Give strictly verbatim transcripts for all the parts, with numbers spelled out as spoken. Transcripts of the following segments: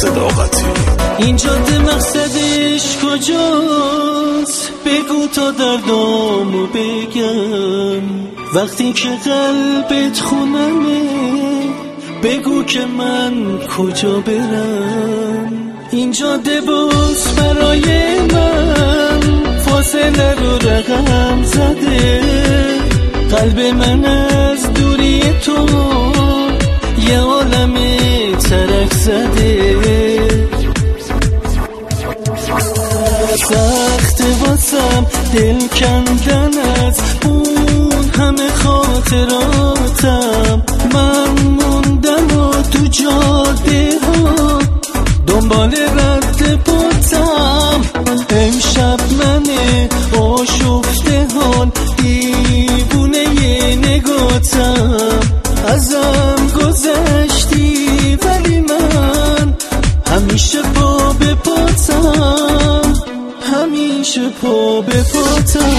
صداقتی. این جاده مقصدش کجاست؟ بگو تا دردامو بگم. وقتی که قلبت خونمه بگو که من کجا برم. این جاده باز برای من فاصله رو رقم زده. قلب من از دوری تو یه عالم ترک زده. سخت واسم دل کندن از اون همه خاطراتم. من موندم و تو جاده ها دنبال رد پاتم. امشب من آشفته حال دیوونه ی نگاتم. ازم گذشتی ولی من همیشه پا به پاتم. همیشه پا به پاتم.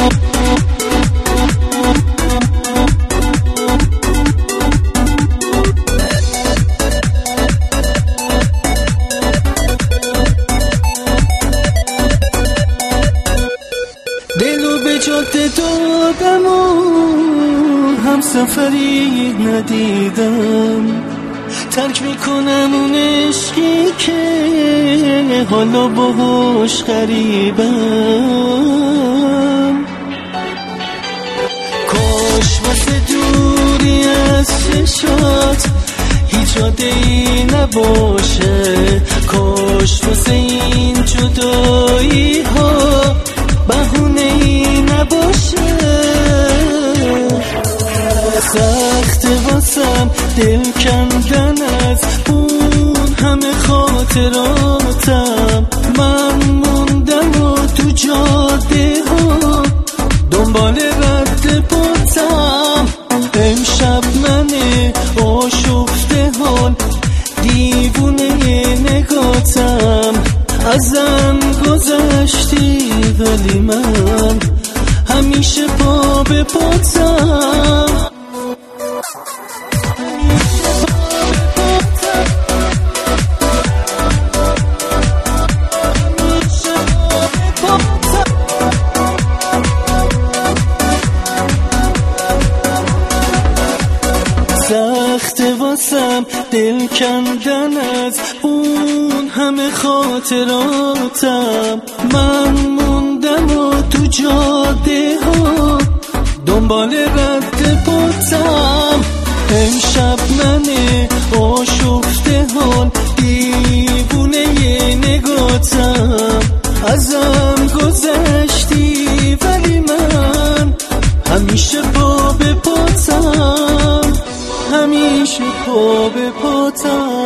دلو به جاده دادم و هم سفری ندیدم. ترک میکنم اون عشقی که حالا باهاش غریبم. کاش واسه دوری از چشات هیچ عاده‌ای نباشه. کاش واسه این جدایی ها بهونه‌ای نباشه. سخت واسم دل کندن از اون همه خاطراتم. من موندم و تو جاده ها دنبال رد پاتم. امشب من آشفته حال دیوونه نگاتم. ازم گذشتی ولی من همیشه پا به پاتم. سخت واسم دل کندن از اون همه خاطراتم. من موندم و تو جاده ها دنبال رد پاتم. امشب من آشفته حال دیوونه ی نگاتم. ازم گذشتی ولی من همیشه پا به پاتم. همیشه پا به پاتم.